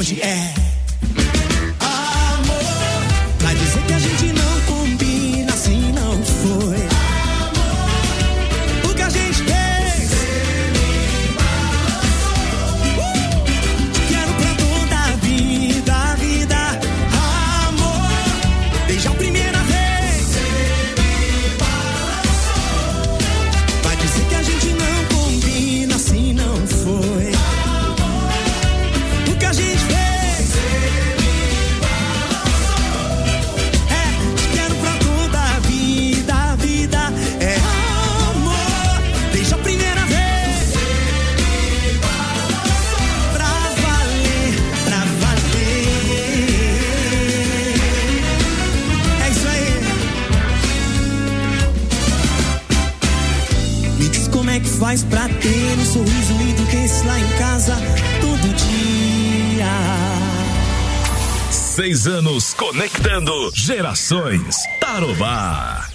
hoje é amor. Vai dizer que a gente não combina, assim não foi. Amor. O que a gente fez, você me balançou. Te quero pra toda a vida, vida. Amor, desde a primeira vez, você me balançou. Vai dizer que a gente não combina, assim não foi. O que a gente fez, você me balançou. Te quero pra toda a vida, vida. É amor, desde a primeira vez, você me balançou. Pra valer, pra valer. É isso aí. Me diz como é que faz pra ter um sorriso lindo desse lá em casa todo dia. 6 anos conectando gerações. Tarobá.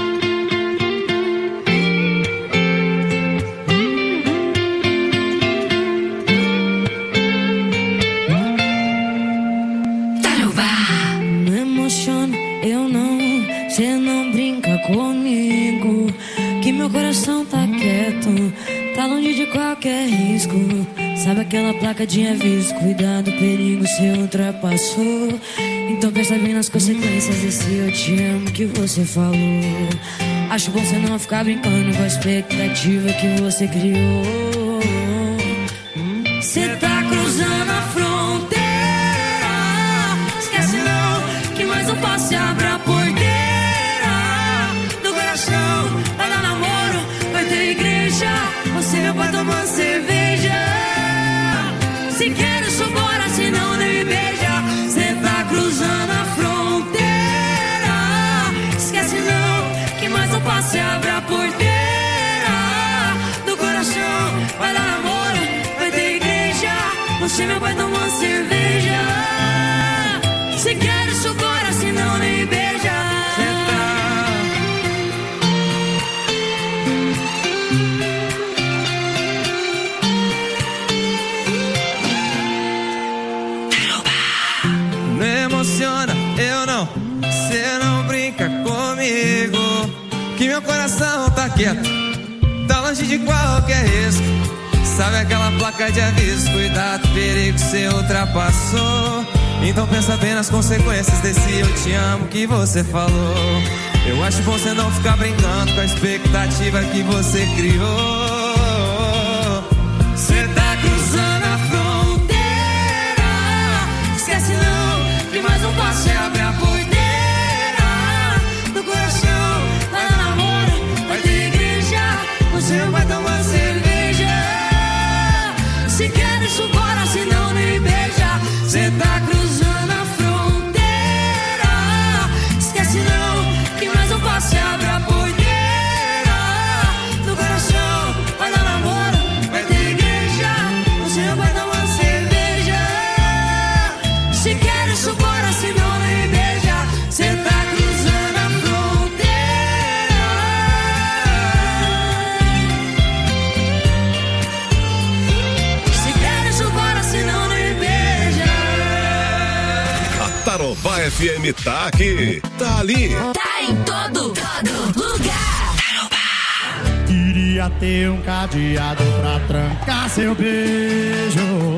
Não emociona, eu não. Cê não brinca comigo. Que meu coração tá quieto, tá longe de qualquer risco. Sabe aquela placa de aviso? Cuidado, perigo, cê ultrapassou. Então pensa bem nas consequências desse eu te amo que você falou. Acho bom você não ficar brincando com a expectativa que você criou. Cê tá cruzando a fronteira. Esquece não, que mais um passo e abre a porteira do coração. Vai dar namoro, vai ter igreja. Você meu pai tomando cerveja. Se quer eu sou bora, se não nem me beija. Cê tá cruzando a fronteira. Esquece não, que mais um passo e abre a porteira do coração. Vai dar namoro, vai ter igreja. Você meu pai tomando cerveja. Se quer eu sou bora, se não nem me beija. Não emociona, eu não. Cê não brinca comigo. Que meu coração tá quieto, tá longe de qualquer risco. Sabe aquela placa de aviso? Cuidado, perigo, cê ultrapassou. Então pensa bem nas consequências desse eu te amo que você falou. Eu acho bom você não ficar brincando com a expectativa que você criou. Cê tá cruzando a fronteira. Esquece não, que mais um passo e abre a porteira do coração. Vai dar namoro, vai ter igreja. Você vai tomar cerveja. Se quer isso bora, se não nem beija. Cê tá cruzando a fronteira. Esquece não, que mais um passo e abre a porteira do coração. Vai dar namoro, vai ter igreja. Você vai tomar cerveja. Se quer isso bora, se não nem beija. Cê tá cruzando a fronteira. Se quer isso bora, se não nem beija. A Tarobá FM tá aqui, tá ali. Tá em todo lugar. Queria ter um cadeado pra trancar seu beijo.